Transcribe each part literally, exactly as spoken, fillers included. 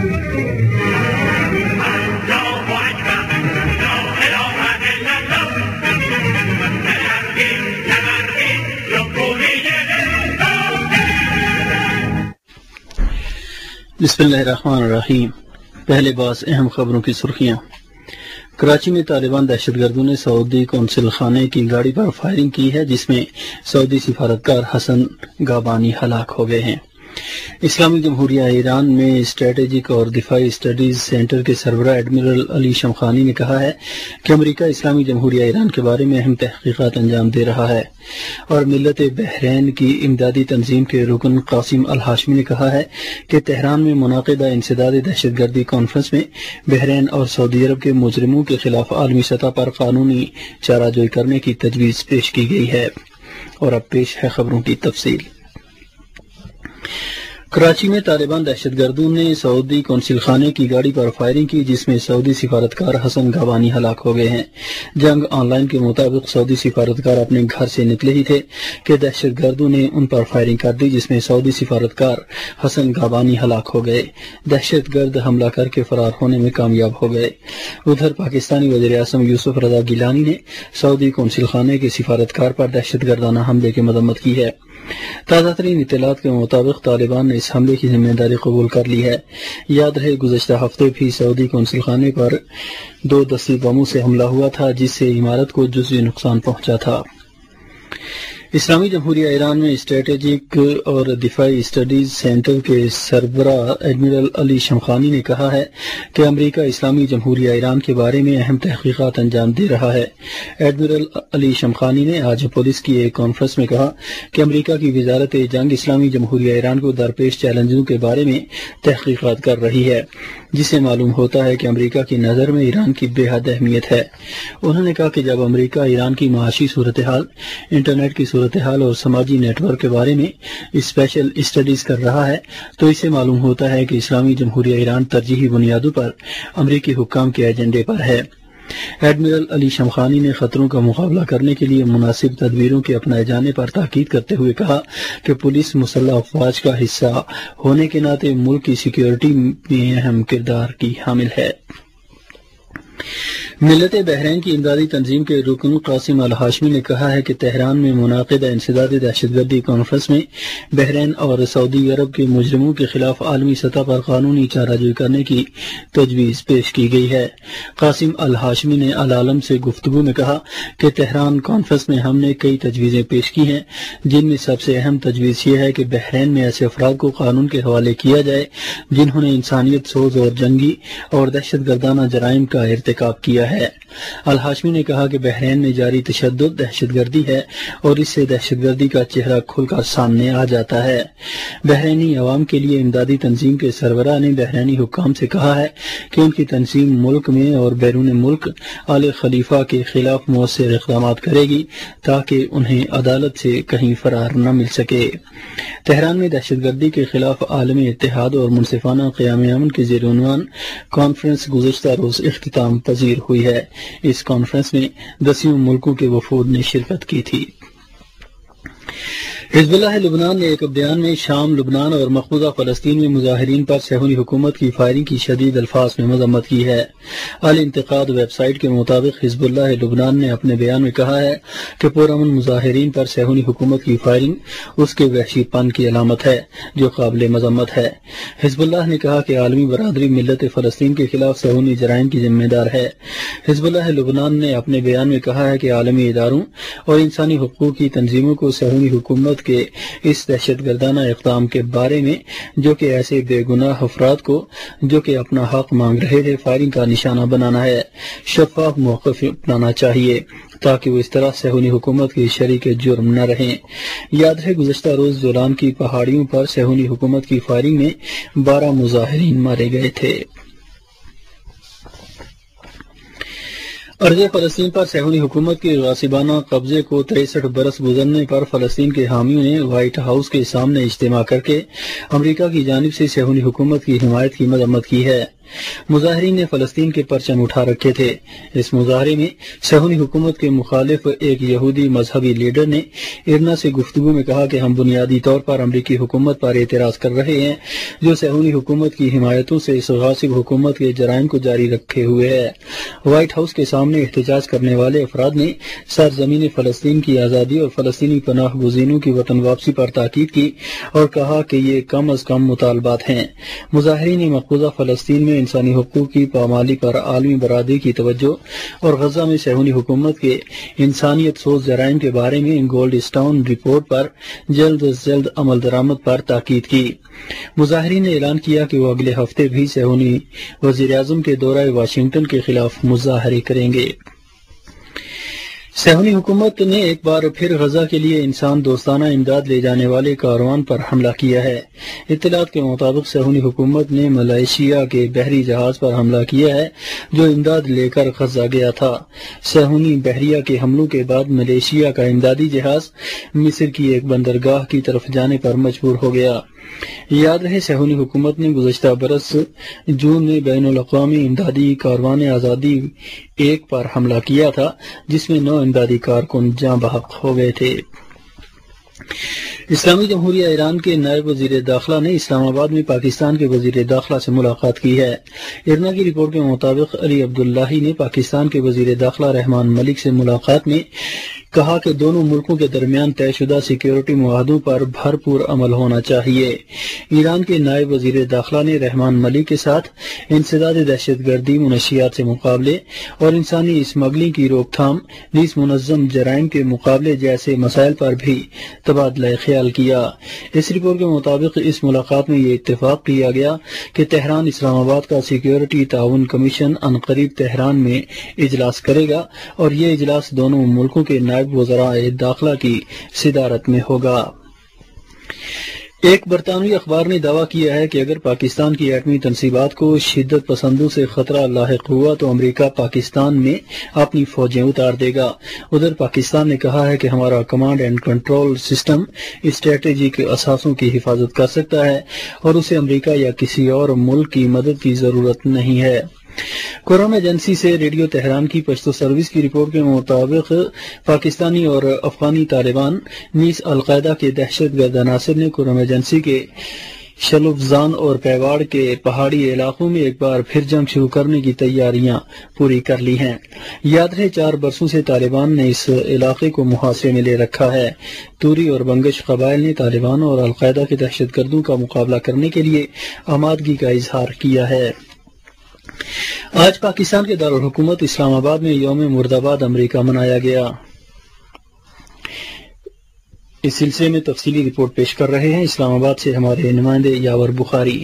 بسم اللہ الرحمن الرحیم۔ پہلے باز اہم خبروں کی سرخیاں۔ کراچی میں طالبان دہشت گردوں نے سعودی قونصل خانے کی گاڑی پر فائرنگ کی ہے، جس میں سعودی سفارتکار حسن گابانی ہلاک ہو گئے ہیں۔ اسلامی جمہوریہ ایران میں اسٹریٹجک اور دفاعی اسٹڈیز سینٹر کے سربراہ ایڈمرل علی شمخانی نے کہا ہے کہ امریکہ اسلامی جمہوریہ ایران کے بارے میں اہم تحقیقات انجام دے رہا ہے، اور ملت بحرین کی امدادی تنظیم کے رکن قاسم الہاشمی نے کہا ہے کہ تہران میں منعقدہ انسداد دہشت گردی کانفرنس میں بحرین اور سعودی عرب کے مجرموں کے خلاف عالمی سطح پر قانونی چارہ جوئی کرنے کی تجویز پیش کی گئی ہے۔ اور اب پیش ہے خبروں کی تفصیل۔ کراچی میں طالبان دہشت گردوں نے سعودی قونصل خانے کی گاڑی پر فائرنگ کی، جس میں سعودی سفارتکار حسن گابانی ہلاک ہو گئے ہیں۔ جنگ آن لائن کے مطابق سعودی سفارتکار اپنے گھر سے نکلے ہی تھے کہ دہشت گردوں نے ان پر فائرنگ کر دی، جس میں سعودی سفارتکار حسن گابانی ہلاک ہو گئے۔ دہشت گرد حملہ کر کے فرار ہونے میں کامیاب ہو گئے۔ ادھر پاکستانی وزیر اعظم یوسف رضا گیلانی نے سعودی قونصل خانے کے سفارتکار پر دہشت گردانہ حملے کی مذمت کی ہے۔ تازہ ترین اطلاعات کے مطابق طالبان نے اس حملے کی ذمہ داری قبول کر لی ہے۔ یاد رہے گزشتہ ہفتے بھی سعودی قونصل خانے پر دو دستی بموں سے حملہ ہوا تھا، جس سے عمارت کو جزوی نقصان پہنچا تھا۔ اسلامی جمہوریہ ایران میں اسٹریٹجک اور دفاعی اسٹڈیز سینٹر کے سربراہ ایڈمرل علی شمخانی نے کہا ہے کہ امریکہ اسلامی جمہوریہ ایران کے بارے میں اہم تحقیقات انجام دے رہا ہے۔ ایڈمرل علی شمخانی نے آج پولیس کی ایک کانفرنس میں کہا کہ امریکہ کی وزارت جنگ اسلامی جمہوریہ ایران کو درپیش چیلنجوں کے بارے میں تحقیقات کر رہی ہے، جس سے معلوم ہوتا ہے کہ امریکہ کی نظر میں ایران کی بے حد اہمیت ہے۔ انہوں نے کہا کہ جب امریکہ ایران کی معاشی صورتحال، انٹرنیٹ کی صورتحال اور سماجی نیٹ ورک کے بارے میں اسپیشل اسٹڈیز کر رہا ہے، تو اس سے معلوم ہوتا ہے کہ اسلامی جمہوریہ ایران ترجیحی بنیادوں پر امریکی حکام کے ایجنڈے پر ہے۔ ایڈمرل علی شمخانی نے خطروں کا مقابلہ کرنے کے لیے مناسب تدبیروں کے اپنائے جانے پر تاکید کرتے ہوئے کہا کہ پولیس مسلح افواج کا حصہ ہونے کے ناطے ملک کی سیکیورٹی میں اہم کردار کی حامل ہے۔ ملت بحرین کی امدادی تنظیم کے رکن قاسم الہاشمی نے کہا ہے کہ تہران میں منعقدہ انسداد دہشت گردی کانفرنس میں بحرین اور سعودی عرب کے مجرموں کے خلاف عالمی سطح پر قانونی چارہ جوئی کرنے کی تجویز پیش کی گئی ہے۔ قاسم الہاشمی نے العالم سے گفتگو میں کہا کہ تہران کانفرنس میں ہم نے کئی تجویزیں پیش کی ہیں، جن میں سب سے اہم تجویز یہ ہے کہ بحرین میں ایسے افراد کو قانون کے حوالے کیا جائے جنہوں نے انسانیت سوز اور جنگی اور دہشت گردانہ جرائم کا ارتکاب کیا ہے۔ الہاشمی نے کہا کہ بحرین میں جاری تشدد دہشت گردی ہے، اور اس سے دہشت گردی کا چہرہ کھل کر سامنے آ جاتا ہے۔ بحرینی عوام کے لیے امدادی تنظیم کے سربراہ نے بحرینی حکام سے کہا ہے کہ ان کی تنظیم ملک میں اور بیرون ملک آل خلیفہ کے خلاف مؤثر اقدامات کرے گی تاکہ انہیں عدالت سے کہیں فرار نہ مل سکے۔ تہران میں دہشت گردی کے خلاف عالمی اتحاد اور منصفانہ قیام امن کے زیر عنوان کانفرنس گزشتہ روز اختتام پذیر ہوئی ہے۔ اس کانفرنس میں دسیوں ملکوں کے وفود نے شرکت کی تھی۔ حزب اللہ لبنان نے ایک بیان میں شام، لبنان اور مقبوضہ فلسطین میں مظاہرین پر صہیونی حکومت کی فائرنگ کی شدید الفاظ میں مذمت کی ہے۔ الانتقاد ویب سائٹ کے مطابق حزب اللہ لبنان نے اپنے بیان میں کہا ہے کہ پرامن مظاہرین پر صہیونی حکومت کی فائرنگ اس کے وحشی پن کی علامت ہے جو قابل مذمت ہے۔ حزب اللہ نے کہا کہ عالمی برادری ملت فلسطین کے خلاف صہیونی جرائم کی ذمہ دار ہے۔ حزب اللہ لبنان نے اپنے بیان میں کہا ہے کہ عالمی اداروں اور انسانی حقوق کی تنظیموں کو صہیونی حکومت کے اس دہشت گردانہ اقدام کے بارے میں، جو کہ ایسے بے گناہ افراد کو جو کہ اپنا حق مانگ رہے تھے فائرنگ کا نشانہ بنانا ہے، شفاف موقف اپنانا چاہیے تاکہ وہ اس طرح صہیونی حکومت کے شریک جرم نہ رہیں۔ یاد ہے گزشتہ روز جولان کی پہاڑیوں پر صہیونی حکومت کی فائرنگ میں بارہ مظاہرین مارے گئے تھے۔ ارض فلسطین پر صہیونی حکومت کے غاصبانہ قبضے کو تریسٹھ برس گزرنے پر فلسطین کے حامیوں نے وائٹ ہاؤس کے سامنے اجتماع کر کے امریکہ کی جانب سے صہیونی حکومت کی حمایت کی مذمت کی ہے۔ مظاہرین نے فلسطین کے پرچم اٹھا رکھے تھے۔ اس مظاہرے میں صہیونی حکومت کے مخالف ایک یہودی مذہبی لیڈر نے ارنا سے گفتگو میں کہا کہ ہم بنیادی طور پر امریکی حکومت پر اعتراض کر رہے ہیں جو صہیونی حکومت کی حمایتوں سے اس غاصب حکومت کے جرائم کو جاری رکھے ہوئے ہے۔ وائٹ ہاؤس کے سامنے احتجاج کرنے والے افراد نے سرزمین فلسطین کی آزادی اور فلسطینی پناہ گزینوں کی وطن واپسی پر تاکید کی اور کہا کہ یہ کم از کم مطالبات ہیں۔ مظاہرین نے مقبوضہ فلسطین میں انسانی حقوق کی پامالی پر عالمی برادری کی توجہ اور غزہ میں صہیونی حکومت کے انسانیت سوز جرائم کے بارے میں گولڈ اسٹون رپورٹ پر جلد از جلد عمل درآمد پر تاکید کی۔ مظاہرین نے اعلان کیا کہ وہ اگلے ہفتے بھی صہیونی وزیر اعظم کے دورہ واشنگٹن کے خلاف مظاہرے کریں گے۔ صہیونی حکومت نے ایک بار پھر غزہ کے لیے انسان دوستانہ امداد لے جانے والے کاروان پر حملہ کیا ہے۔ اطلاعات کے مطابق صہیونی حکومت نے ملائیشیا کے بحری جہاز پر حملہ کیا ہے جو امداد لے کر غزہ گیا تھا۔ صہیونی بحریہ کے حملوں کے بعد ملائیشیا کا امدادی جہاز مصر کی ایک بندرگاہ کی طرف جانے پر مجبور ہو گیا۔ یاد رہے صہیونی حکومت نے گزشتہ برس جون میں بین الاقوامی امدادی کاروان آزادی ایک پر حملہ کیا تھا جس میں نو امدادی کارکن جاں بحق ہو گئے تھے۔ اسلامی جمہوریہ ایران کے نائب وزیر داخلہ نے اسلام آباد میں پاکستان کے وزیر داخلہ سے ملاقات کی ہے۔ ارنا کی رپورٹ کے مطابق علی عبداللہی نے پاکستان کے وزیر داخلہ رحمان ملک سے ملاقات میں کہا کہ دونوں ملکوں کے درمیان طے شدہ سیکیورٹی معاہدوں پر بھرپور عمل ہونا چاہیے۔ ایران کے نائب وزیر داخلہ نے رحمان ملک کے ساتھ انسداد دہشت گردی، منشیات سے مقابلے اور انسانی اسمگلنگ کی روک تھام نیز منظم جرائم کے مقابلے جیسے مسائل پر بھی تبادلہ خیال کیا۔ اس رپورٹ کے مطابق اس ملاقات میں یہ اتفاق کیا گیا کہ تہران اسلام آباد کا سیکیورٹی تعاون کمیشن عنقریب تہران میں اجلاس کرے گا اور یہ اجلاس دونوں ملکوں کے نائب وزرائے داخلہ کی صدارت میں ہوگا۔ ایک برطانوی اخبار نے دعویٰ کیا ہے کہ اگر پاکستان کی ایٹمی تنصیبات کو شدت پسندوں سے خطرہ لاحق ہوا تو امریکہ پاکستان میں اپنی فوجیں اتار دے گا۔ ادھر پاکستان نے کہا ہے کہ ہمارا command and control system strategy کے اثاثوں کی حفاظت کر سکتا ہے اور اسے امریکہ یا کسی اور ملک کی مدد کی ضرورت نہیں ہے۔ قرآن ایجنسی سے ریڈیو تہران کی پشتو سروس کی رپورٹ کے مطابق پاکستانی اور افغانی طالبان نیز القاعدہ کے دہشت گرد عناصر نے قرآن ایجنسی کے شلوفزان اور پیواڑ کے پہاڑی علاقوں میں ایک بار پھر جنگ شروع کرنے کی تیاریاں پوری کر لی ہیں۔ یاد رہے چار برسوں سے طالبان نے اس علاقے کو محاصرے میں لے رکھا ہے۔ توری اور بنگش قبائل نے طالبان اور القاعدہ کے دہشت گردوں کا مقابلہ کرنے کے لیے آمادگی کا اظہار کیا ہے۔ آج پاکستان کے دارالحکومت اسلام آباد میں یوم مرد آباد امریکہ منایا گیا۔ اس سلسلے میں تفصیلی رپورٹ پیش کر رہے ہیں اسلام آباد سے ہمارے نمائندے یاور بخاری۔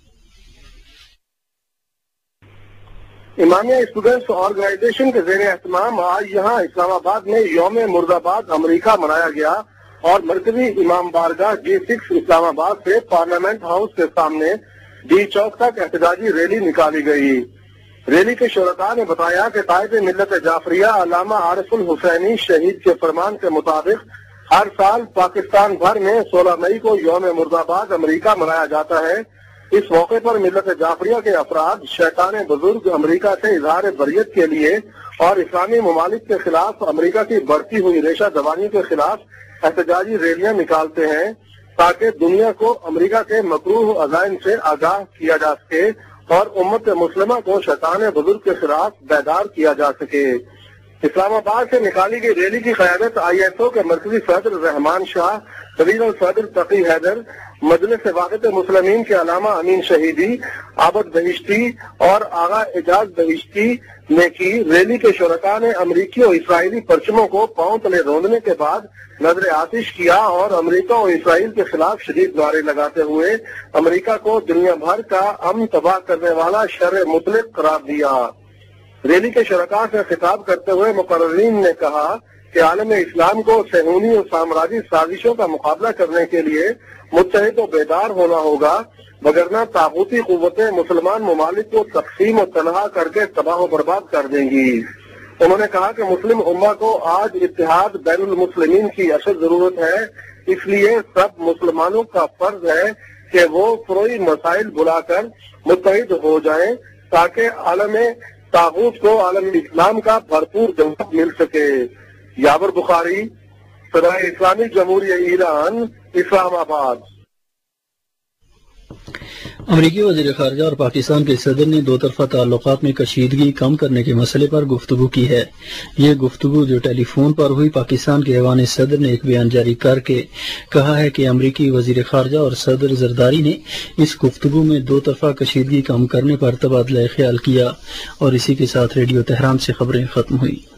امامیہ اسٹوڈنٹس آرگنائزیشن کے زیر اہتمام آج یہاں اسلام آباد میں یوم مرد آباد امریکہ منایا گیا اور مرکزی امام بارگاہ جی سکس اسلام آباد سے پارلیمنٹ ہاؤس کے سامنے ڈی چوک تک احتجاجی ریلی نکالی گئی۔ ریلی کے شرکاء نے بتایا کہ قائد ملت جعفریہ علامہ عارف الحسینی شہید کے فرمان کے مطابق ہر سال پاکستان بھر میں سولہ مئی کو یوم مرد آباد امریکہ منایا جاتا ہے۔ اس موقع پر ملت جعفریہ کے افراد شیطان بزرگ امریکہ سے اظہار بریت کے لیے اور اسلامی ممالک کے خلاف امریکہ کی بڑھتی ہوئی ریشہ دوانی کے خلاف احتجاجی ریلیاں نکالتے ہیں تاکہ دنیا کو امریکہ کے مکروہ عزائم سے آگاہ کیا جا سکے اور امت مسلمہ کو شیطان بزرگ کے خلاف بیدار کیا جا سکے۔ اسلام آباد سے نکالی گئی ریلی کی قیادت آئی ایس او کے مرکزی صدر رحمان شاہ، صدر الصدر تقی حیدر، مجلس واحد مسلمین کے علامہ امین شہیدی، عابد بہشتی اور آغا اعجاز بہشتی نے کی۔ ریلی کے شرکاء نے امریکی اور اسرائیلی پرچموں کو پاؤں تلے روندنے کے بعد نظر آتش کیا اور امریکہ اور اسرائیل کے خلاف شدید نعرے لگاتے ہوئے امریکہ کو دنیا بھر کا امن تباہ کرنے والا شر مطلق قرار دیا۔ ریلی کے شرکاء سے خطاب کرتے ہوئے مقررین نے کہا کہ عالم اسلام کو صہیونی اور سامراجی سازشوں کا مقابلہ کرنے کے لیے متحد و بیدار ہونا ہوگا، وگرنہ طاغوتی قوتیں مسلمان ممالک کو تقسیم و تنہا کر کے تباہ و برباد کر دیں گی۔ انہوں نے کہا کہ مسلم امہ کو آج اتحاد بین المسلمین کی اشد ضرورت ہے، اس لیے سب مسلمانوں کا فرض ہے کہ وہ فروئی مسائل بلا کر متحد ہو جائیں تاکہ عالم طاغوت کو عالم اسلام کا بھرپور جواب مل سکے۔ یابر بخاری، صدائے اسلامی جمہوریہ ایران، اسلام آباد۔ امریکی وزیر خارجہ اور پاکستان کے صدر نے دو طرفہ تعلقات میں کشیدگی کم کرنے کے مسئلے پر گفتگو کی ہے۔ یہ گفتگو جو ٹیلی فون پر ہوئی، پاکستان کے ایوان صدر نے ایک بیان جاری کر کے کہا ہے کہ امریکی وزیر خارجہ اور صدر زرداری نے اس گفتگو میں دو طرفہ کشیدگی کم کرنے پر تبادلہ خیال کیا۔ اور اسی کے ساتھ ریڈیو تہران سے خبریں ختم ہوئی۔